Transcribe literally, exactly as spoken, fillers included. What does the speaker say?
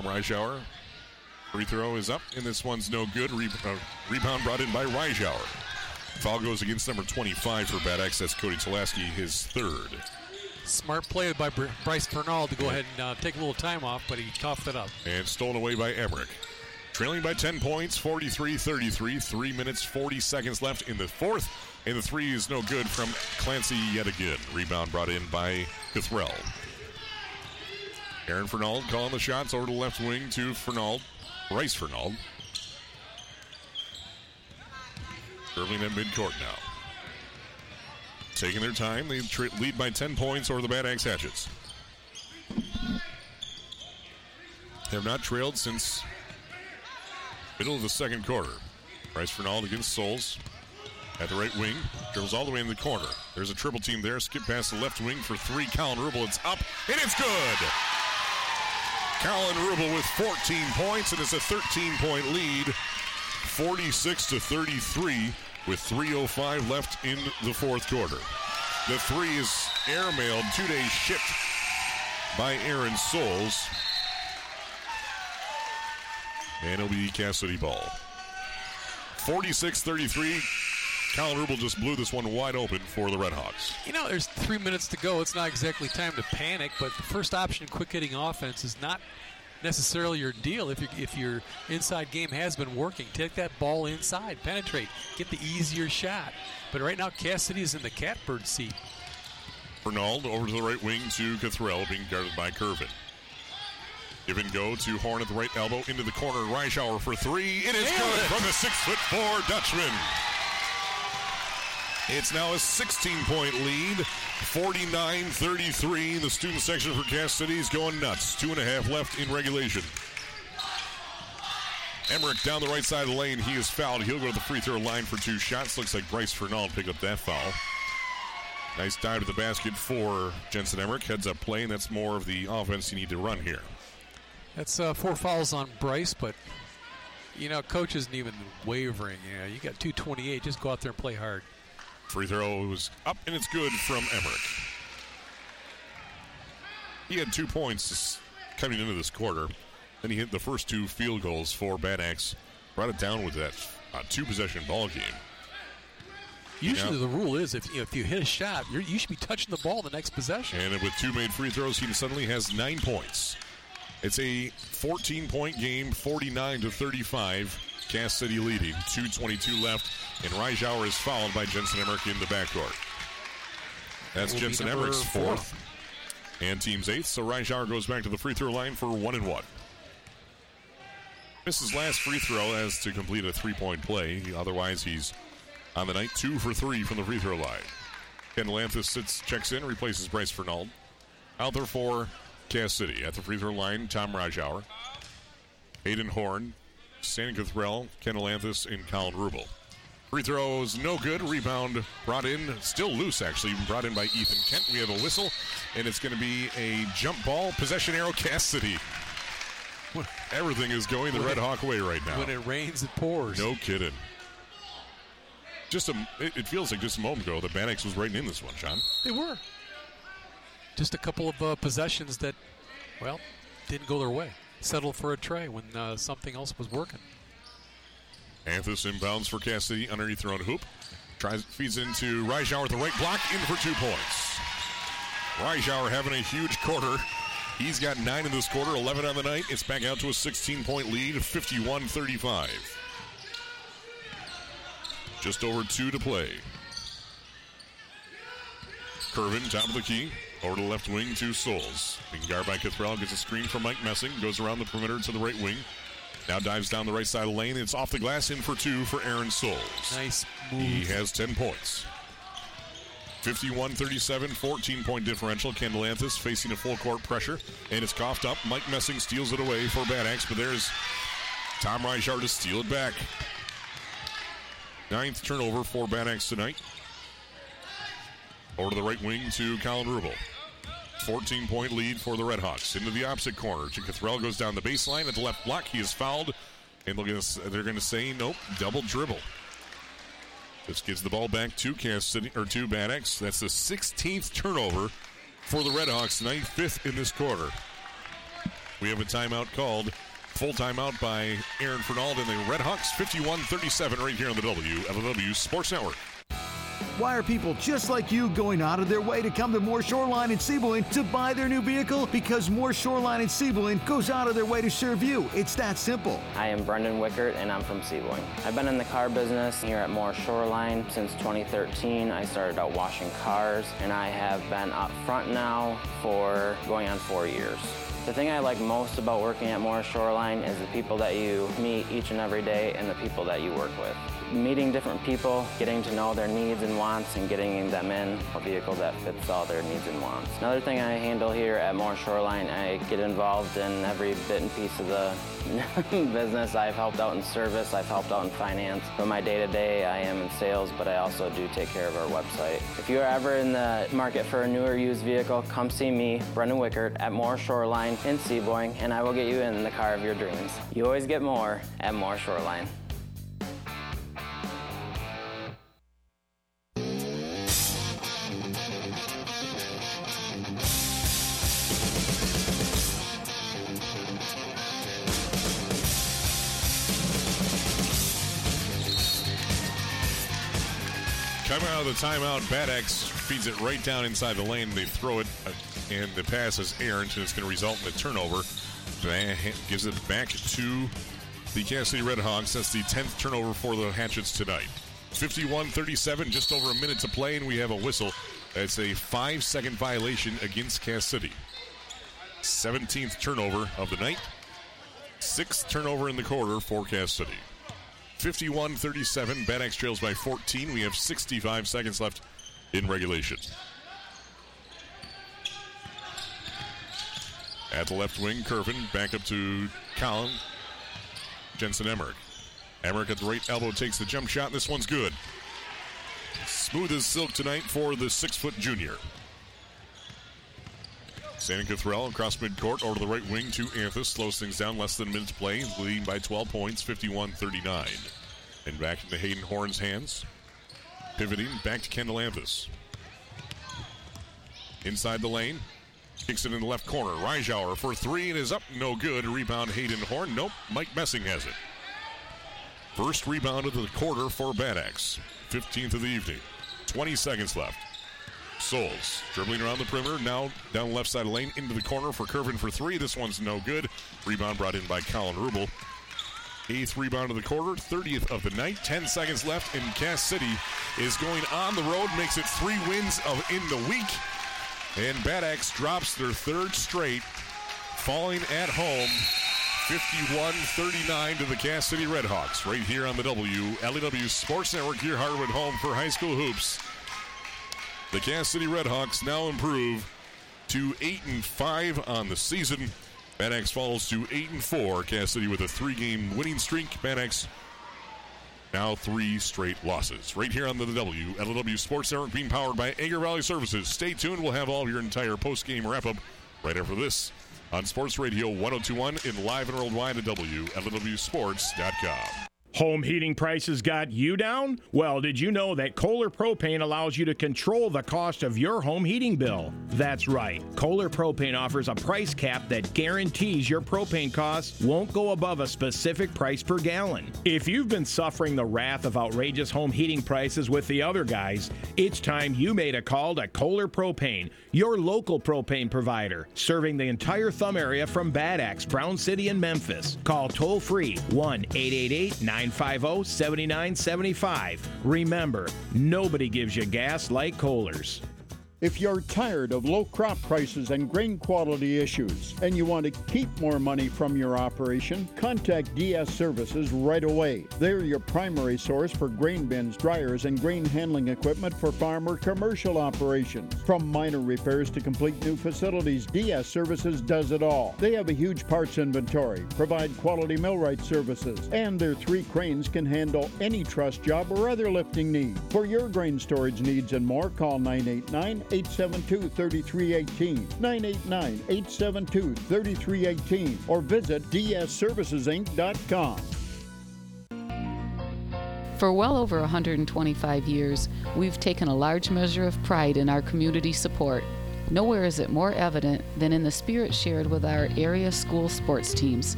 Reischauer. Free throw is up, and this one's no good. Re- uh, rebound brought in by Reischauer. Foul goes against number twenty-five for Bad X. That's Cody Tulaski, his third. Smart play by Br- Bryce Fernald to go ahead and uh, take a little time off, but he coughed it up. And stolen away by Emmerich. Trailing by ten points, forty-three thirty-three. Three minutes, forty seconds left in the fourth. And the three is no good from Clancy yet again. Rebound brought in by Cothrell. Aaron Fernald calling the shots over to the left wing to Fernald. Bryce Fernald. Dribbling at midcourt now. Taking their time. They tra- lead by ten points over the Bad Axe Hatchets. Have not trailed since middle of the second quarter. Bryce Fernald against Souls. At the right wing. Dribbles all the way in the corner. There's a triple team there. Skip past the left wing for three. Colin Rubel. It's up. And it's good. Colin Rubel with fourteen points. And it's a thirteen-point lead. forty-six to thirty-three with three oh five left in the fourth quarter. The three is airmailed. Two days shipped by Aaron Souls. And it'll be Cassidy ball. forty-six thirty-three. Colin Rubel just blew this one wide open for the Redhawks. You know, there's three minutes to go. It's not exactly time to panic, but the first option quick-hitting offense is not necessarily your deal. If, if your inside game has been working, take that ball inside, penetrate, get the easier shot. But right now, Cassidy is in the catbird seat. Fernald over to the right wing to Cothrell, being guarded by Curvin. Give and go to Horn at the right elbow, into the corner. Reischauer for three. It is Nailed good it. from the six foot four Dutchman. It's now a sixteen-point lead, forty-nine thirty-three. The student section for Cass City is going nuts. Two and a half left in regulation. Emmerich down the right side of the lane. He is fouled. He'll go to the free throw line for two shots. Looks like Bryce Fernald picked up that foul. Nice dive to the basket for Jensen Emmerich. Heads up play, and that's more of the offense you need to run here. That's uh, four fouls on Bryce, but, you know, coach isn't even wavering. You know, you got two twenty-eight. Just go out there and play hard. Free throw was up, and it's good from Emmerich. He had two points coming into this quarter. Then he hit the first two field goals for Bad Axe. Brought it down with that uh, two-possession ball game. Usually Yeah. the rule is if you, know, if you hit a shot, you're, you should be touching the ball the next possession. And with two made free throws, he suddenly has nine points. It's a fourteen-point game, forty-nine to thirty-five. Cass City leading, two twenty-two left, and Reischauer is fouled by Jensen Emmerich in the backcourt. That's Will be Jensen number Emmerich's fourth. And team's eighth, so Reischauer goes back to the free throw line for one and one. Misses last free throw as to complete a three-point play. Otherwise, he's on the night, two for three from the free throw line. Ken Lanthus sits, checks in, replaces Bryce Fernald. Out there for Cass City. At the free throw line, Tom Reischauer. Hayden Horn, Sandy Cothrell, Ken Lanthus, and Colin Rubel. Free throws no good. Rebound brought in, still loose actually, brought in by Ethan Kent. We have a whistle, and it's going to be a jump ball. Possession arrow, Cass City. Everything is going the Red Hawk way right now. When it rains, it pours. No kidding. Just a, it, it feels like just a moment ago that Bad Axe was right in this one, Sean. They were. Just a couple of uh, possessions that, well, didn't go their way. Settled for a tray when uh, something else was working. Anthus inbounds for Cass City underneath their own hoop. Tries, feeds into Reischauer with the right block, in for two points. Reischauer having a huge quarter. He's got nine in this quarter, eleven on the night. It's back out to a sixteen-point lead, fifty-one thirty-five. Just over two to play. Curvin, top of the key. Over to the left wing to Souls. Being guarded by Cothrell, gets a screen from Mike Messing. Goes around the perimeter to the right wing. Now dives down the right side of the lane. It's off the glass, in for two for Aaron Souls. Nice move. He has ten points. fifty-one thirty-seven, fourteen-point differential. Kendall Anthus facing a full court pressure, and it's coughed up. Mike Messing steals it away for Bad Axe, but there's Tom Reischauer to steal it back. Ninth turnover for Bad Axe tonight. Over to the right wing to Colin Rubel. fourteen-point lead for the Redhawks. Into the opposite corner. Cothrell goes down the baseline at the left block. He is fouled, and they're going to say, nope, double dribble. This gives the ball back to Cass City, or to Bad Axe. That's the sixteenth turnover for the Redhawks tonight, fifth in this quarter. We have a timeout called. Full timeout by Aaron Fernald and the Red Hawks, fifty-one thirty-seven right here on the W L W Sports Network. Why are people just like you going out of their way to come to Moore Shoreline in Seaboyne to buy their new vehicle? Because Moore Shoreline in Seaboyne goes out of their way to serve you. It's that simple. I am Brendan Wickert, and I'm from Seaboyne. I've been in the car business here at Moore Shoreline since twenty thirteen. I started out washing cars, and I have been up front now for going on four years. The thing I like most about working at Moore Shoreline is the people that you meet each and every day and the people that you work with. Meeting different people, getting to know their needs and wants, and getting them in a vehicle that fits all their needs and wants. Another thing I handle here at Moore Shoreline, I get involved in every bit and piece of the business. I've helped out in service, I've helped out in finance. But my day-to-day, I am in sales, but I also do take care of our website. If you are ever in the market for a newer used vehicle, come see me, Brendan Wickert, at Moore Shoreline in Seaboyne, and I will get you in the car of your dreams. You always get more at Moore Shoreline. Coming out of the timeout, Bad Axe feeds it right down inside the lane. They throw it, uh, and the pass is errant, and it's going to result in a turnover. That gives it back to the Cass City Red Hawks. That's the tenth turnover for the Hatchets tonight. fifty-one thirty-seven, just over a minute to play, and we have a whistle. That's a five-second violation against Cass City. seventeenth turnover of the night. Sixth turnover in the quarter for Cass City. fifty-one thirty-seven, Bad Axe trails by fourteen. We have sixty-five seconds left in regulation. At the left wing, Curvin back up to Colin. Jensen Emmerich. Emmerich at the right elbow takes the jump shot. This one's good. Smooth as silk tonight for the six-foot junior. Santa Cathrell across midcourt over to the right wing to Anthus. Slows things down, less than a minute to play. Leading by twelve points, fifty-one thirty-nine. And back into Hayden Horn's hands. Pivoting back to Kendall Anthus. Inside the lane. Kicks it in the left corner. Reischauer for three and is up. No good. Rebound Hayden Horn. Nope. Mike Messing has it. First rebound of the quarter for Bad Axe. fifteenth of the evening. twenty seconds left. Souls dribbling around the perimeter. Now down the left side of the lane into the corner for Curvin for three. This one's no good. Rebound brought in by Colin Rubel. Eighth rebound of the quarter. thirtieth of the night. ten seconds left, and Cass City is going on the road. Makes it three wins of in the week. And Bad Axe drops their third straight, falling at home fifty-one thirty-nine to the Cass City Red Hawks. Right here on the W L E W Sports Network, your Hardwood home for high school hoops. The Cass City Red Hawks now improve to eight and five on the season. Bad Axe falls to eight and four. Cass City with a three-game winning streak. Bad Axe now three straight losses. Right here on the W L E W Sports Network, being powered by Agar Valley Services. Stay tuned. We'll have all of your entire post-game wrap-up right after this on Sports Radio one oh two point one and live and worldwide at W L E W sports dot com. Home heating prices got you down? Well, did you know that Kohler Propane allows you to control the cost of your home heating bill? That's right. Kohler Propane offers a price cap that guarantees your propane costs won't go above a specific price per gallon. If you've been suffering the wrath of outrageous home heating prices with the other guys, it's time you made a call to Kohler Propane, your local propane provider, serving the entire Thumb area from Bad Axe, Brown City, and Memphis. Call toll-free one eight eight eight, nine five zero, seven nine seven five. Remember, nobody gives you gas like Kohler's. If you're tired of low crop prices and grain quality issues and you want to keep more money from your operation, contact D S Services right away. They're your primary source for grain bins, dryers, and grain handling equipment for farm or commercial operations. From minor repairs to complete new facilities, D S Services does it all. They have a huge parts inventory, provide quality millwright services, and their three cranes can handle any truss job or other lifting need. For your grain storage needs and more, call nine eight nine, eight seven two, three three one eight, nine eight nine, eight seven two, three three one eight, or visit d s services inc dot com. For well over one hundred twenty-five years, we've taken a large measure of pride in our community support. Nowhere is it more evident than in the spirit shared with our area school sports teams.